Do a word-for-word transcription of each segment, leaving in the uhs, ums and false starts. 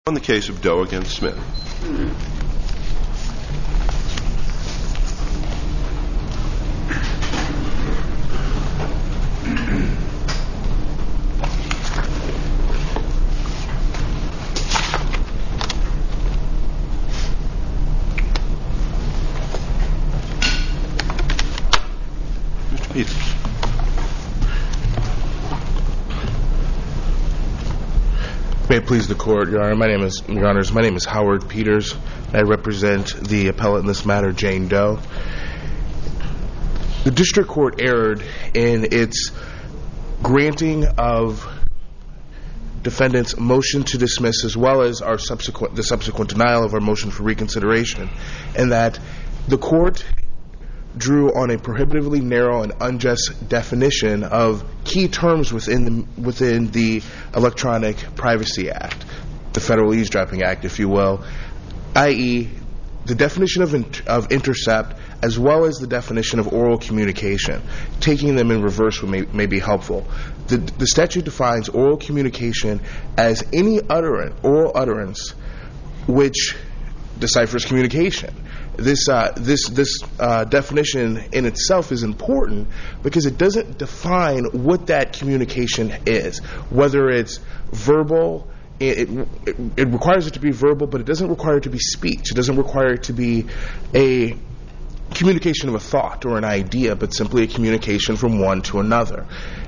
On the case of Doe against Smith. Mister Peters. May it please the court, Your Honor. My name is, Your Honors, my name is Howard Peters. I represent the appellate in this matter, Jane Doe. The district court erred in its granting of defendant's motion to dismiss, as well as our subsequent the subsequent denial of our motion for reconsideration, and that the court drew on a prohibitively narrow and unjust definition of key terms within the, within the Electronic Privacy Act, the Federal Eavesdropping Act, if you will, that is the definition of, in, of intercept, as well as the definition of oral communication. Taking them in reverse may, may be helpful. The, the statute defines oral communication as any utterance, oral utterance which deciphers communication. This uh, this this uh, definition in itself is important because it doesn't define what that communication is, whether it's verbal. It, it, it requires it to be verbal, but it doesn't require it to be speech. It doesn't require it to be a communication of a thought or an idea, but simply a communication from one to another.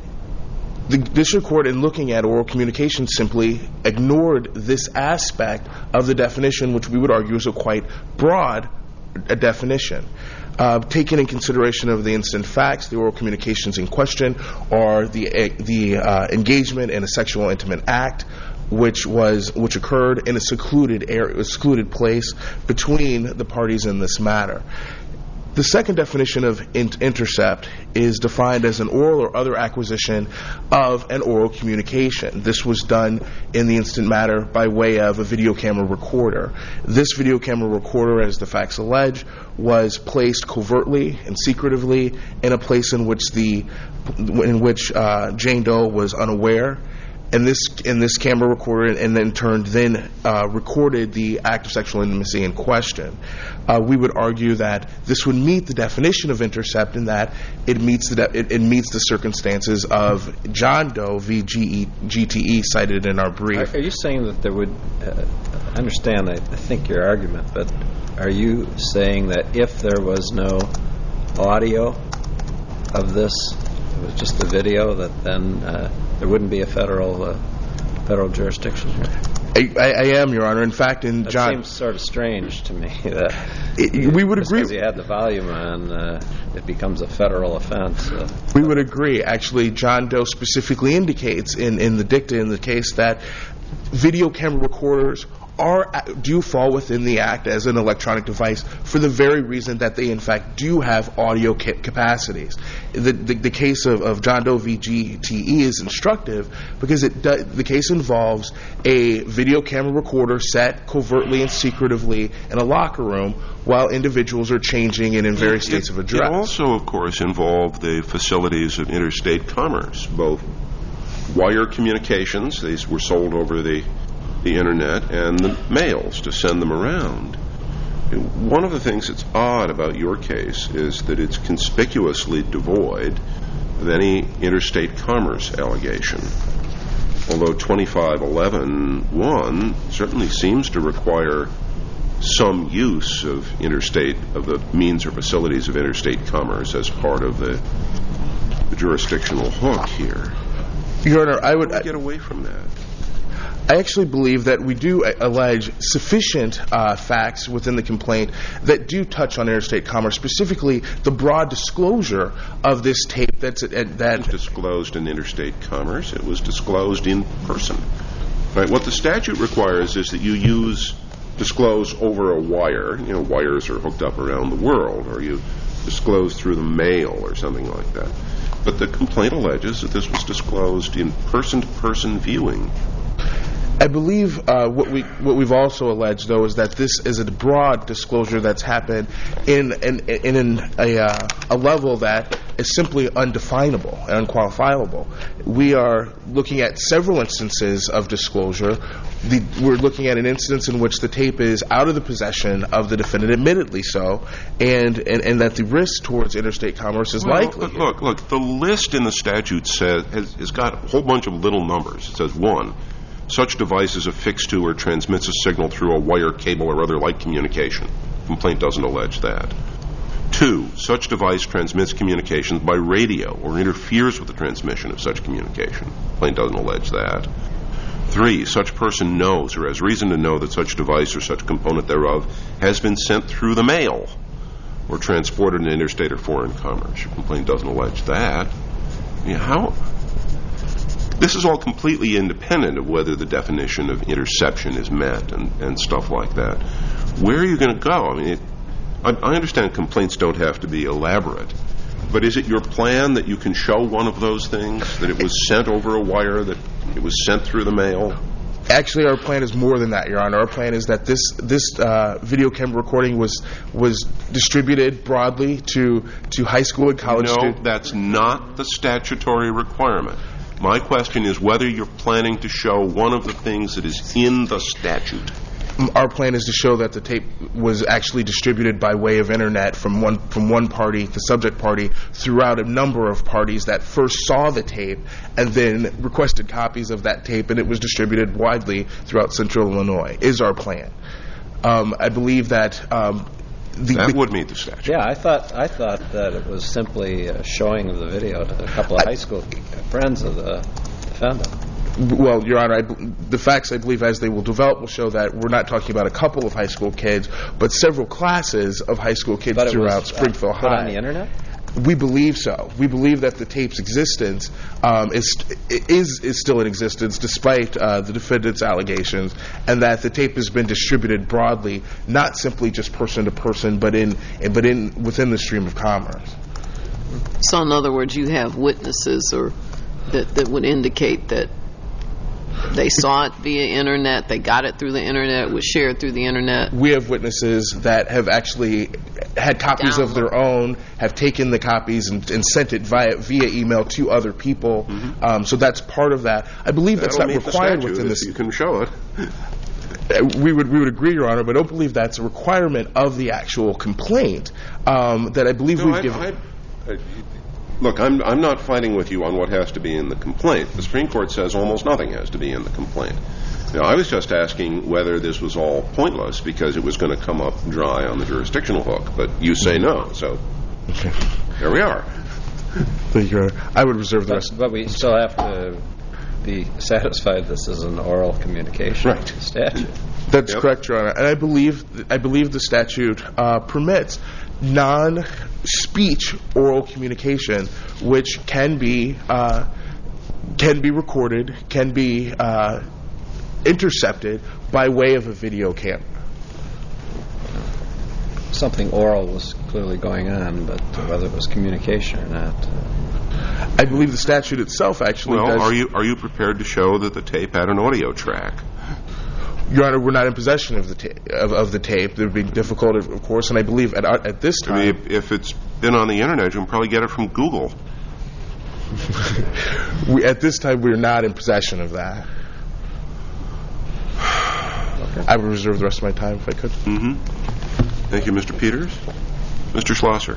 The district court, in looking at oral communication, simply ignored this aspect of the definition, which we would argue is a quite broad a definition. Uh, taken in consideration of the instant facts, the oral communications in question are the uh, the uh, engagement in a sexual intimate act, which was which occurred in a secluded area, a secluded place between the parties in this matter. The second definition of in- intercept is defined as an oral or other acquisition of an oral communication. This was done in the instant matter by way of a video camera recorder. This video camera recorder, as the facts allege, was placed covertly and secretively in a place in which the in which uh, Jane Doe was unaware. And this in this camera recorder, and then turned then uh, recorded the act of sexual intimacy in question. Uh, we would argue that this would meet the definition of intercept in that it meets the de- it, it meets the circumstances of John Doe v. G T E cited in our brief. Are, are you saying that there would? Uh, I understand, I, I think your argument, but are you saying that if there was no audio of this, it was just the video, that then uh, there wouldn't be a federal uh, federal jurisdiction here? I, I, I am, Your Honor. In fact, in that John, seems sort of strange to me that it, we would just agree. Because you had the volume on, uh, it becomes a federal offense. Uh, we would agree. Actually, John Doe specifically indicates in, in the dicta in the case that video camera recorders are do fall within the act as an electronic device for the very reason that they in fact do have audio ca- capacities. The, the the case of, of John Doe v. G T E is instructive because it do, the case involves a video camera recorder set covertly and secretively in a locker room while individuals are changing and in various it, states of address. It also, of course, involved the facilities of interstate commerce, both wire communications, these were sold over the the internet, and the mails to send them around. One of the things that's odd about your case is that it's conspicuously devoid of any interstate commerce allegation, although twenty-five eleven one certainly seems to require some use of interstate, of the means or facilities of interstate commerce as part of the, the jurisdictional hook here. Your Honor, I would How do we get away from that? I actually believe that we do allege sufficient uh, facts within the complaint that do touch on interstate commerce, specifically the broad disclosure of this tape that's uh, that it was disclosed in interstate commerce. It was disclosed in person. Right? What the statute requires is that you use disclose over a wire. You know, wires are hooked up around the world, or you disclose through the mail or something like that. But the complaint alleges that this was disclosed in person-to-person viewing. I believe uh, what we what we've also alleged, though, is that this is a broad disclosure that's happened in in, in, in a, uh, a level that is simply undefinable and unqualifiable. We are looking at several instances of disclosure. The, we're looking at an instance in which the tape is out of the possession of the defendant, admittedly so, and and, and that the risk towards interstate commerce is well, likely. Look, look, the list in the statute says has, has got a whole bunch of little numbers. It says one. Such device is affixed to or transmits a signal through a wire, cable, or other light communication. Complaint doesn't allege that. Two, such device transmits communications by radio or interferes with the transmission of such communication. Complaint doesn't allege that. Three, such person knows or has reason to know that such device or such component thereof has been sent through the mail or transported in interstate or foreign commerce. Your complaint doesn't allege that. I mean, how... This is all completely independent of whether the definition of interception is met and, and stuff like that. Where are you going to go? I mean, it, I, I understand complaints don't have to be elaborate, but is it your plan that you can show one of those things, that it was sent over a wire, that it was sent through the mail? Actually, our plan is more than that, Your Honor. Our plan is that this this uh, video camera recording was was distributed broadly to, to high school and college no, students. No, that's not the statutory requirement. My question is whether you're planning to show one of the things that is in the statute. Our plan is to show that the tape was actually distributed by way of internet from one from one party, the subject party, throughout a number of parties that first saw the tape and then requested copies of that tape, and it was distributed widely throughout central Illinois, is our plan. Um, I believe that... Um, The, that the, would meet the statute. Yeah, I thought I thought that it was simply a showing of the video to a couple of I, high school friends of the defendant. Well, Your Honor, I, the facts, I believe, as they will develop, will show that we're not talking about a couple of high school kids, but several classes of high school kids but throughout was, Springfield uh, High. Put on the internet? We believe so. We believe that the tape's existence um, is, is is still in existence despite uh, the defendant's allegations, and that the tape has been distributed broadly, not simply just person to person, but in but in within the stream of commerce. So, in other words, you have witnesses or that that would indicate that they saw it via internet, they got it through the internet, it was shared through the internet. We have witnesses that have actually had copies Download. of their own, have taken the copies and, and sent it via via email to other people. Mm-hmm. Um, so that's part of that. I believe that's That'll not required the within this. You can show it. We would we would agree, Your Honor, but I don't believe that's a requirement of the actual complaint. Um, that I believe no, we've I, given. I, I, Look, I'm I'm not fighting with you on what has to be in the complaint. The Supreme Court says almost nothing has to be in the complaint. Now, I was just asking whether this was all pointless because it was going to come up dry on the jurisdictional hook, but you say no, so Okay. There we are. Thank you, Your Honor. I would reserve the But, rest. but we still have to be satisfied this is an oral communication Right. statute. That's Yep. correct, Your Honor. And I believe I believe the statute uh, permits non-speech oral communication, which can be uh, can be recorded, can be uh, intercepted by way of a video camera. Something oral was clearly going on, but whether it was communication or not. Uh, I believe the statute itself actually Well, does. are you are you prepared to show that the tape had an audio track? Your Honor, we're not in possession of the ta- of, of the tape. It would be difficult, of, of course, and I believe at at this time. I mean, if, if it's been on the internet, you can probably get it from Google. we, at this time, we are not in possession of that. okay. I would reserve the rest of my time if I could. Mm-hmm. Thank you, Mister Peters. Mister Schlosser.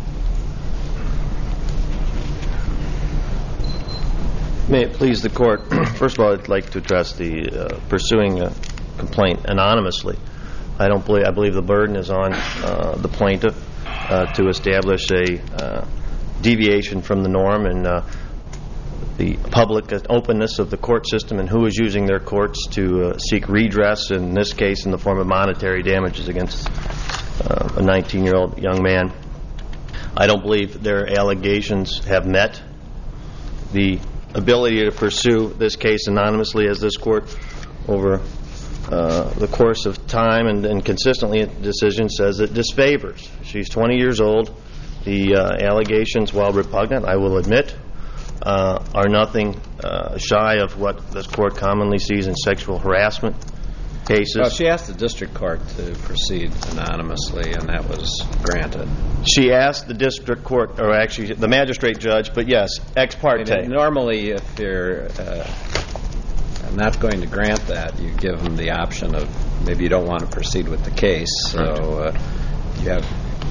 May it please the Court, first of all, I'd like to address the uh, pursuing a complaint anonymously. I don't believe, I believe the burden is on uh, the plaintiff uh, to establish a uh, deviation from the norm and uh, the public openness of the court system and who is using their courts to uh, seek redress, in this case in the form of monetary damages against uh, a nineteen-year-old young man. I don't believe their allegations have met the ability to pursue this case anonymously, as this court over uh, the course of time and, and consistently a decision says it disfavors. She's twenty years old. The uh, allegations, while repugnant, I will admit, uh, are nothing uh, shy of what this court commonly sees in sexual harassment cases. Well, she asked the district court to proceed anonymously, and that was granted. She asked the district court, or actually the magistrate judge, but yes, ex parte. I mean, normally, if you're uh, not going to grant that, you give them the option of maybe you don't want to proceed with the case, so uh, you have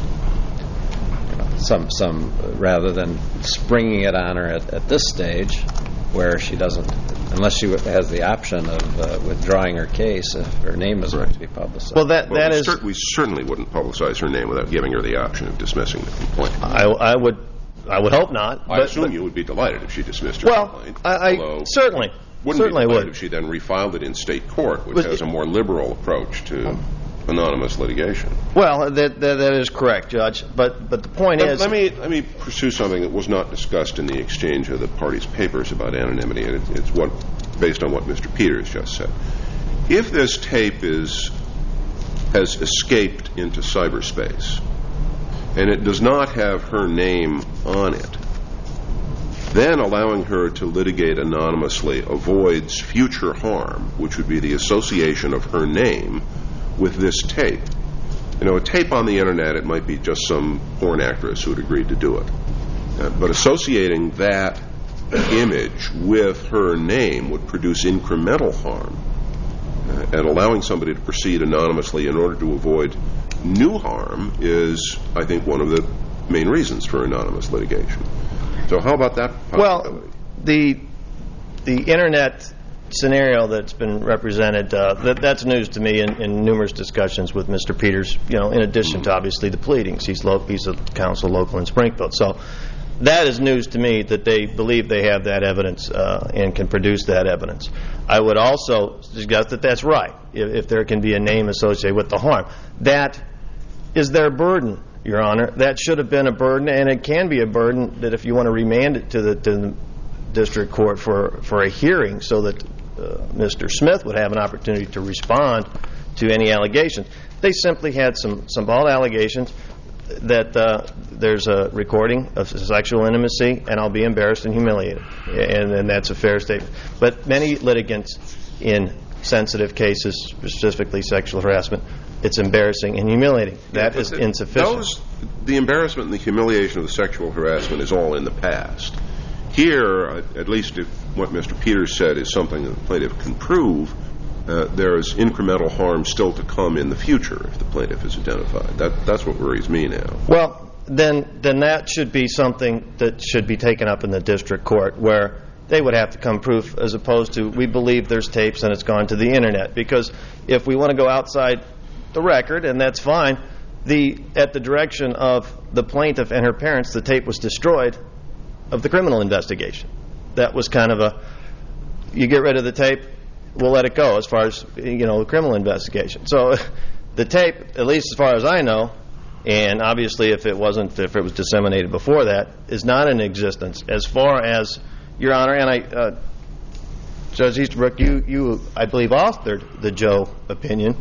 you know, some some rather than springing it on her at, at this stage, where she doesn't, unless she has the option of uh, withdrawing her case if her name is going to be publicized. Well, that Well, that we, is. cer- we certainly wouldn't publicize her name without giving her the option of dismissing the complaint. I, I would, I would hope not. I but, assume but, you would be delighted if she dismissed her Well, complaint. I, I although certainly, wouldn't certainly be delighted would. if she then refiled it in state court, which But has it- a more liberal approach to anonymous litigation. Well, that, that that is correct, Judge. But but the point Let, is, let me let me pursue something that was not discussed in the exchange of the parties' papers about anonymity, and it, it's what based on what Mister Peters just said. If this tape is has escaped into cyberspace and it does not have her name on it, then allowing her to litigate anonymously avoids future harm, which would be the association of her name with this tape. You know, a tape on the internet, it might be just some porn actress who had agreed to do it. Uh, but associating that image with her name would produce incremental harm. Uh, and allowing somebody to proceed anonymously in order to avoid new harm is, I think, one of the main reasons for anonymous litigation. So how about that possibility? well, the the internet scenario that's been represented, uh, that, that's news to me in, in numerous discussions with Mister Peters, you know, in addition to obviously the pleadings. He's, lo- he's a counsel local in Springfield. So that is news to me that they believe they have that evidence uh, and can produce that evidence. I would also suggest that that's right, if, if there can be a name associated with the harm. That is their burden, Your Honor. That should have been a burden, and it can be a burden that if you want to remand it to the, to the district court for, for a hearing so that uh, Mister Smith would have an opportunity to respond to any allegations. They simply had some, some bald allegations that uh, there's a recording of sexual intimacy, and I'll be embarrassed and humiliated, and, and that's a fair statement. But many litigants in sensitive cases, specifically sexual harassment, it's embarrassing and humiliating. That Yeah, is the, insufficient. Those, the embarrassment and the humiliation of the sexual harassment is all in the past. Here, at least if what Mister Peters said is something that the plaintiff can prove, uh, there is incremental harm still to come in the future if the plaintiff is identified. That, that's what worries me now. Well, then, then that should be something that should be taken up in the district court, where they would have to come proof, as opposed to we believe there's tapes and it's gone to the internet. Because if we want to go outside the record, and that's fine, the at the direction of the plaintiff and her parents, the tape was destroyed of the criminal investigation. That was kind of a, you get rid of the tape, we'll let it go as far as, you know, the criminal investigation. So the tape, at least as far as I know, and obviously if it wasn't, if it was disseminated before that, is not in existence. As far as, Your Honor, and I, uh, Judge Easterbrook, you, you, I believe, authored the Joe opinion,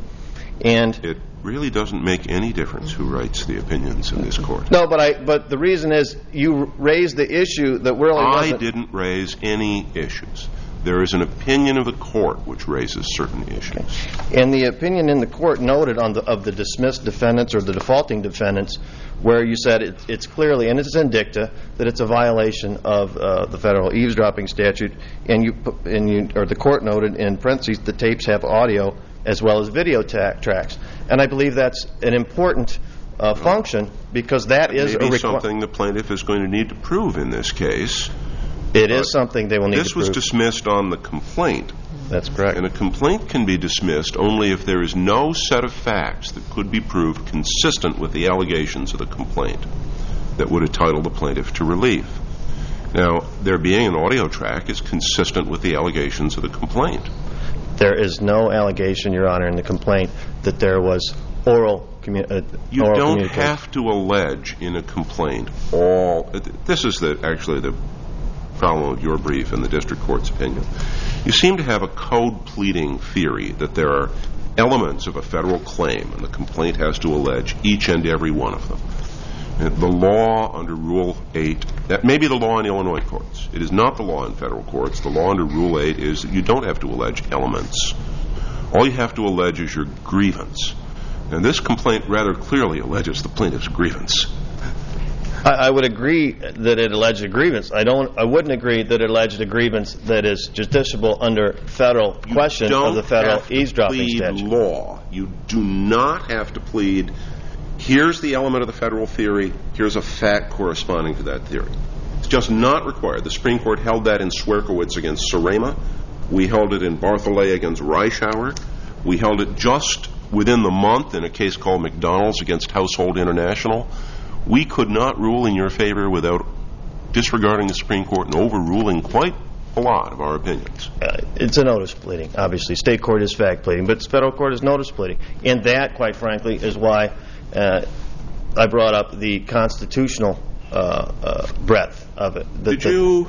and It really doesn't make any difference who writes the opinions in this court. no, but I, but the reason is you raised the issue that really I wasn't. didn't raise any issues. There is an opinion of the court which raises certain issues. And the opinion in the court noted on the of the dismissed defendants or the defaulting defendants, where you said it, it's clearly, and it's in dicta, that it's a violation of uh, the federal eavesdropping statute, and you and you or the court noted in parentheses the tapes have audio as well as video ta- tracks, and I believe that's an important uh, function because that is a Maybe requ- something the plaintiff is going to need to prove in this case. It is something they will need This to prove. was dismissed on the complaint. That's correct. And a complaint can be dismissed only if there is no set of facts that could be proved consistent with the allegations of the complaint that would entitle the plaintiff to relief. Now, there being an audio track is consistent with the allegations of the complaint. There is no allegation, Your Honor, in the complaint that there was oral, commu- uh, You oral don't communication. have to allege in a complaint all. This is the actually the problem with your brief and the district court's opinion. You seem to have a code pleading theory that there are elements of a federal claim, and the complaint has to allege each and every one of them. And the law under Rule eight That may be the law in Illinois courts. It is not the law in federal courts. The law under Rule eight is that you don't have to allege elements. All you have to allege is your grievance. And this complaint rather clearly alleges the plaintiff's grievance. I, I would agree that it alleged a grievance. I don't. I wouldn't agree that it alleged a grievance that is justiciable under federal You question don't of the federal have to eavesdropping plead statute. Law. You do not have to plead. Here's the element of the federal theory. Here's a fact corresponding to that theory. It's just not required. The Supreme Court held that in Swerkowitz against Surema. We held it in Bartholay against Reischauer. We held it just within the month in a case called McDonald's against Household International. We could not rule in your favor without disregarding the Supreme Court and overruling quite a lot of our opinions. Uh, it's a notice pleading, obviously. State court is fact pleading, but federal court is notice pleading. And that, quite frankly, is why uh, I brought up the constitutional uh, uh, breadth of it. The, Did the, you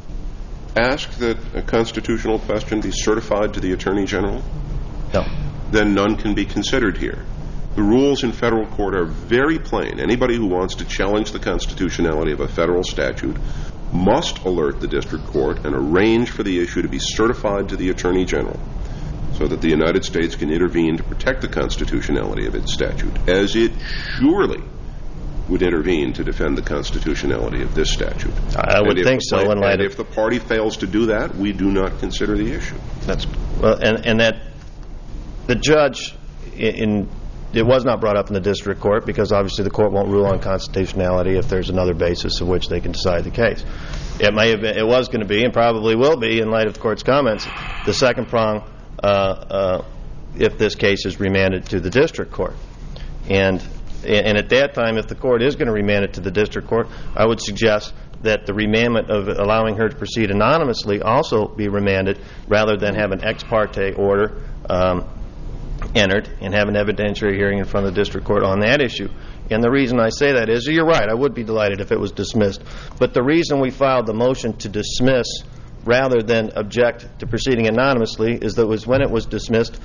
ask that a constitutional question be certified to the Attorney General? No. Then none can be considered here. The rules in federal court are very plain. Anybody who wants to challenge the constitutionality of a federal statute must alert the district court and arrange for the issue to be certified to the Attorney General so that the United States can intervene to protect the constitutionality of its statute, as it surely would intervene to defend the constitutionality of this statute. I would think so. And In light of, if the party fails to do that, we do not consider the issue. that's well, and and that the judge in, in it was not brought up in the district court because obviously the court won't rule on constitutionality if there's another basis of which they can decide the case. It may have been, it was going to be, and probably will be, in light of the court's comments, the second prong uh, uh, if this case is remanded to the district court. And and at that time, if the court is going to remand it to the district court, I would suggest that the remandment of allowing her to proceed anonymously also be remanded rather than have an ex parte order um, entered and have an evidentiary hearing in front of the district court on that issue. And the reason I say that is, you're right, I would be delighted if it was dismissed. But the reason we filed the motion to dismiss rather than object to proceeding anonymously is that was when it was dismissed,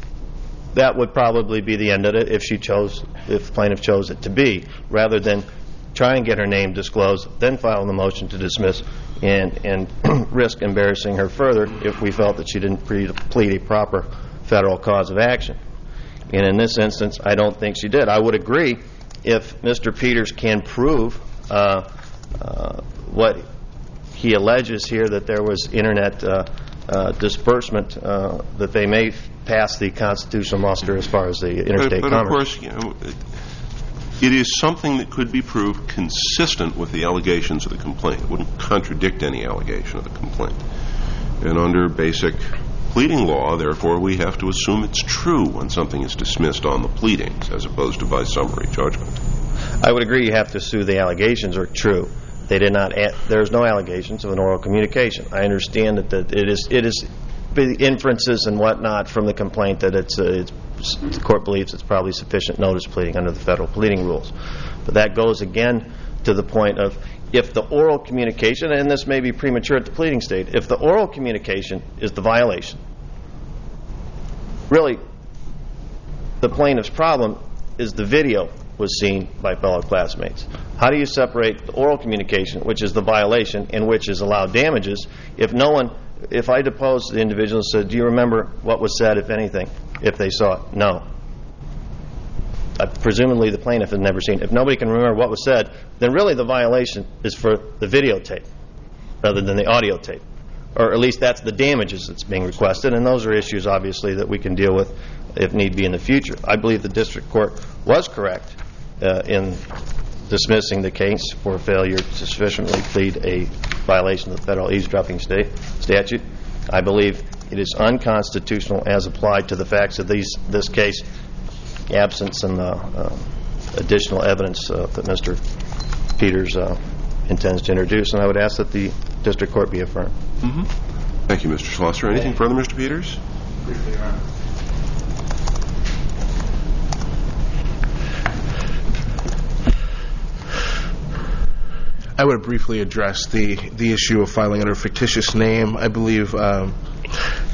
that would probably be the end of it if she chose, if the plaintiff chose it to be, rather than try and get her name disclosed, then file the motion to dismiss and, and risk embarrassing her further if we felt that she didn't pre- plead a proper federal cause of action. And in this instance, I don't think she did. I would agree if Mister Peters can prove uh, uh, what he alleges here, that there was Internet uh, uh, disbursement, uh, that they may pass the constitutional muster as far as the interstate but, but commerce. But, of course, you know, it is something that could be proved consistent with the allegations of the complaint. It wouldn't contradict any allegation of the complaint. And under basic pleading law, therefore, we have to assume it's true when something is dismissed on the pleadings as opposed to by summary judgment. I would agree you have to assume the allegations are true. They did not. Add, there's no allegations of an oral communication. I understand that, that it is it is the inferences and whatnot from the complaint that it's, uh, it's the court believes it's probably sufficient notice pleading under the federal pleading rules. But that goes again to the point of if the oral communication, and this may be premature at the pleading state, if the oral communication is the violation, really the plaintiff's problem is the video was seen by fellow classmates. How do you separate the oral communication, which is the violation and which is allowed damages, if no one, if I deposed the individual and said, do you remember what was said, if anything, if they saw it? No. Uh, presumably the plaintiff had never seen it. If nobody can remember what was said, then really the violation is for the videotape rather than the audio tape. Or at least that's the damages that's being requested, and those are issues, obviously, that we can deal with if need be in the future. I believe the district court was correct uh, in dismissing the case for failure to sufficiently plead a violation of the federal eavesdropping state statute. I believe it is unconstitutional as applied to the facts of these, this case, absence and uh, uh, additional evidence uh, that Mister Peters uh, intends to introduce, and I would ask that the district court be affirmed. Mm-hmm. Thank you, Mister Schlosser. Anything further, Mister Peters? Briefly, Your Honor. I would briefly address the, the issue of filing under a fictitious name. I believe um,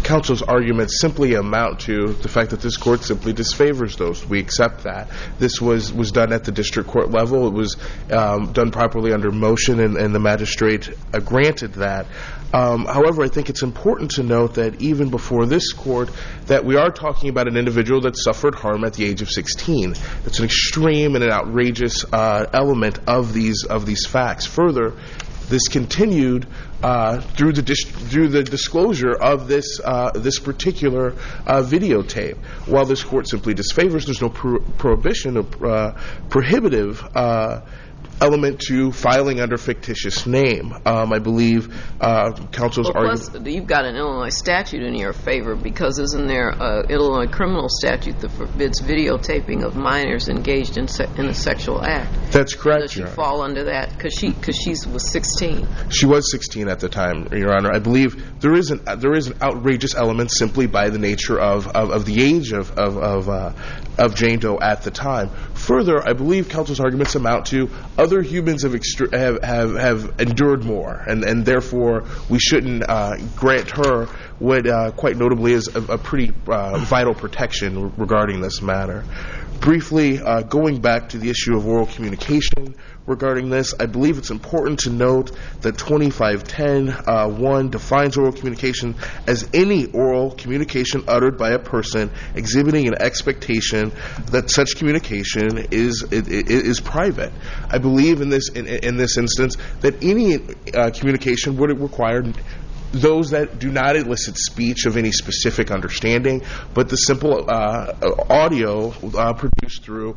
counsel's arguments simply amount to the fact that this court simply disfavors those. We accept that. This was, was done at the district court level. It was um, done properly under motion, and, and the magistrate uh, granted that. Um, however, I think it's important to note that even before this court, that we are talking about an individual that suffered harm at the age of sixteen. It's an extreme and an outrageous uh, element of these of these facts. Further, this continued uh, through the dis- through the disclosure of this uh, this particular uh, videotape. While this court simply disfavors, there's no pro- prohibition or uh, prohibitive Uh, element to filing under fictitious name. Um, I believe uh, counsel's well, plus, argument. you've got an Illinois statute in your favor, because isn't there an Illinois criminal statute that forbids videotaping of minors engaged in, se- in a sexual act? That's correct, Does she Your Honor. fall under that? Because she, cause she was sixteen. She was sixteen at the time, Your Honor. I believe there is an there is an outrageous element simply by the nature of of, of the age of of of, uh, of Jane Doe at the time. Further, I believe counsel's arguments amount to other humans have extre- have, have have endured more, and and therefore we shouldn't uh, grant her what uh, quite notably is a, a pretty uh, vital protection regarding this matter. Briefly, uh, going back to the issue of oral communication regarding this, I believe it's important to note that twenty-five ten one defines oral communication as any oral communication uttered by a person exhibiting an expectation that such communication is is, is private. I believe in this in, in this instance that any uh, communication would require those that do not elicit speech of any specific understanding, but the simple uh, audio uh, produced through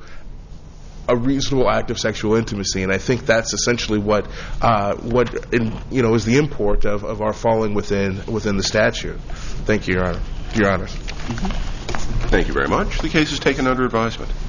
a reasonable act of sexual intimacy. And I think that's essentially what uh, what in, you know is the import of, of our falling within within the statute. Thank you, Your Honor. Your Honor. Thank you very much. The case is taken under advisement.